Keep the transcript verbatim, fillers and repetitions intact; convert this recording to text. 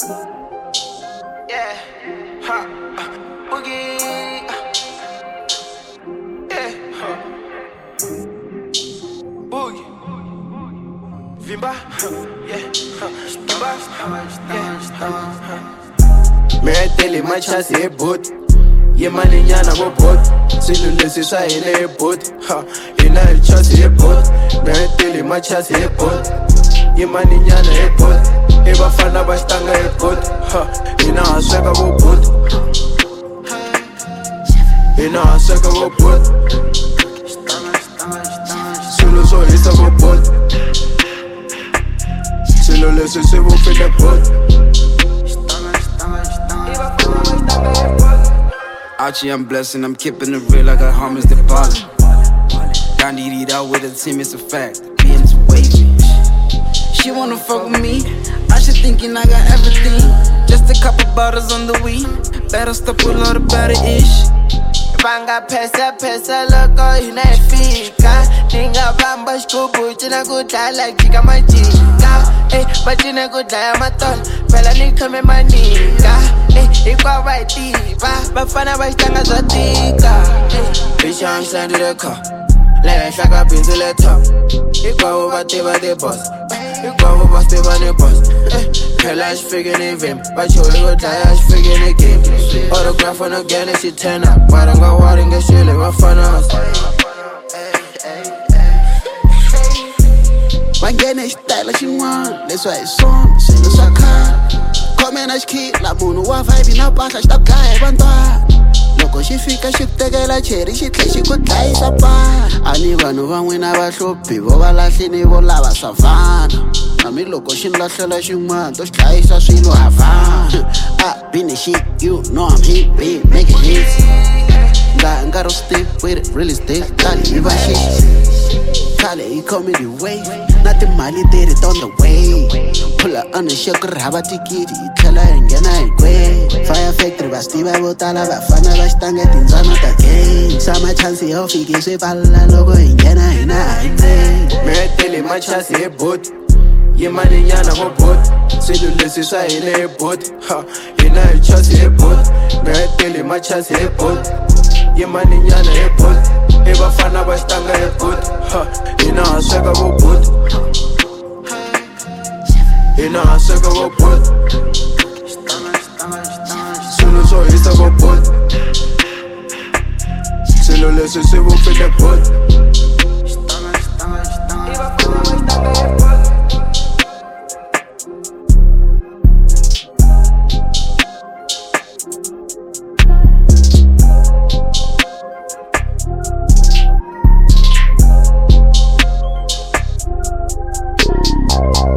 Yeah, ha, uh, boogie. Yeah, ha. Boogie. Vimba, yeah, ha. Vimba, yeah, ha. Meretele machasi e boot. Ye mani nyana go boot. Silu lesi sa ile e boot. Ha, ina e chasi e boot. Meretele machasi e boot. Ye mani nyana e boot. Eba fana bastanga e boot. Ha, ina asweka go boot. Ina asweka go boot. Sulu so isa go boot. Silu lesi se go fele boot. Archie, I'm blessing, I'm keeping it real like a homies deposit. Gandhi eat out with a team, it's a fact. B M's wavy. She wanna fuck with me. I should thinking I got everything. Just a couple bottles on the weed. Better stop with all the better ish. Banga pesa pesa loco inafika. Ninga bamba shkubu china kuda like chika majika. Eh, bachina kuda maton. Bella nika me manika. Eh, ikwa white diva. Bafana bastanga zotika. Eh, bitch I'm signed to the car. Let me shaka pin to the top. Ikwa over teba the boss. Ikwa over teba the boss. Eh, Kalash figure in vim. But you go die figure in the game. Autograph on again and she turn up. Why don't go out and get shit like what fun us? My game is style she want. That's why it's on. Sing the saka. Come in as kid. La moon wa vibe in a back. I stop guy. Banta. Loko she fika she take la cherry. She play she could die sa pa. Ani vanu van when I was so people. Wala sini vola va savana. Nami loko she la shala she want. Those guys are sweet no havana. I been the shit. You know I'm hit. Be making hits. Got gotta stick with it. Really stick. Kali iba shit. Kali he call me the way. Nothing Mali did it on the way. Pull up on the sugar. Haba tikiti. Tell her and get her way. Fire factory. Basti ba botala. Bafana bastanga. Tinzana ta game. Sama chance yo fiki. Se pala logo. Ingena ina ine. Meretele machasi e boot. Ye mani nyana go boot. Silu lesi sa ile e boot. Ha, ina e chasi e boot. Meretele machasi e boot. Ye mani nyana e boot. Eba fana bastanga e boot. Ha, ina asweka go boot. Ina asweka go boot. Sulu so isa go boot. Silu lesi se go fele boot.